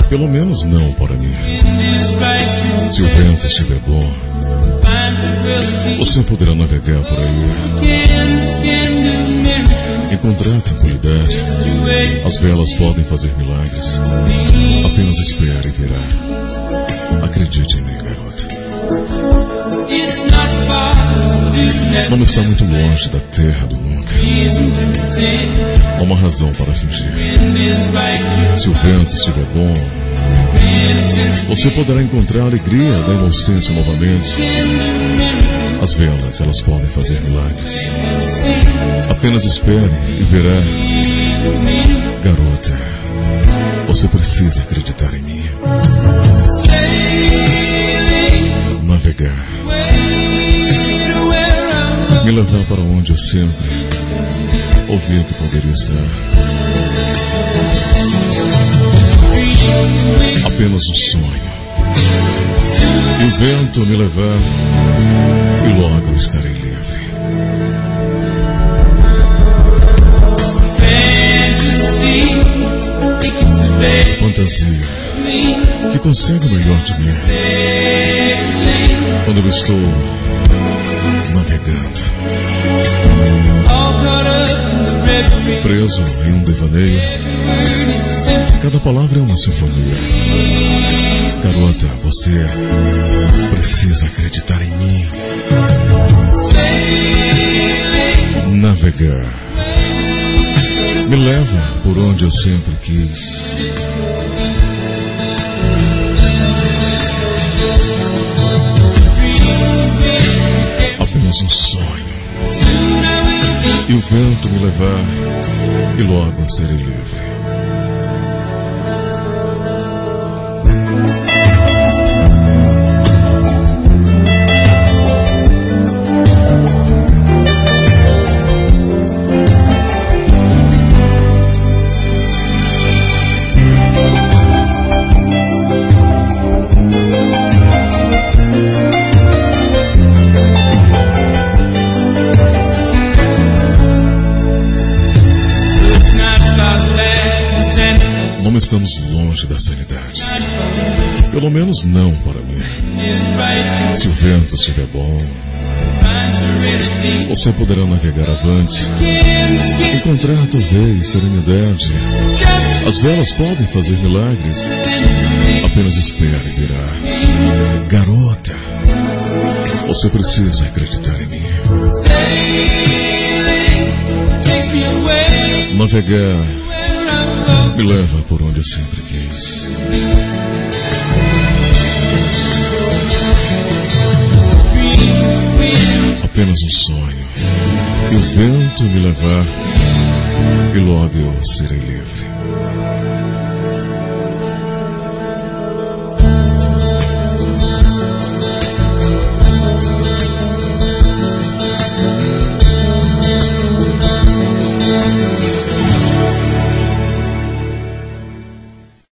Pelo menos não para mim. Se o vento estiver bom, você poderá navegar por aí, encontrar tranquilidade. As velas podem fazer milagres. Apenas espere e verá. Acredite em mim, garota. Não está muito longe da terra do nunca. Há uma razão para fingir. Se o vento estiver bom, você poderá encontrar a alegria da inocência novamente. As velas, elas podem fazer milagres. Apenas espere e verá. Garota, você precisa acreditar em mim. Navegar. Me levar para onde eu sempre ouvi que poderia estar. Apenas um sonho. E o vento me levar, e logo eu estarei livre. Fantasia que consegue o melhor de mim quando eu estou navegando, preso em um devaneio. Cada palavra é uma sinfonia. Garota, você precisa acreditar em mim. Navegar. Me leva por onde eu sempre quis. Apenas um sonho. E o vento me levar, e logo eu serei livre. Não estamos longe da sanidade. Pelo menos não para mim. Se o vento estiver bom, você poderá navegar avante, encontrar talvez serenidade. As velas podem fazer milagres. Apenas espere e verá. Garota, você precisa acreditar em mim. Navegar me leva por onde eu sempre quis. Apenas um sonho. E o vento me levar, e logo eu serei livre.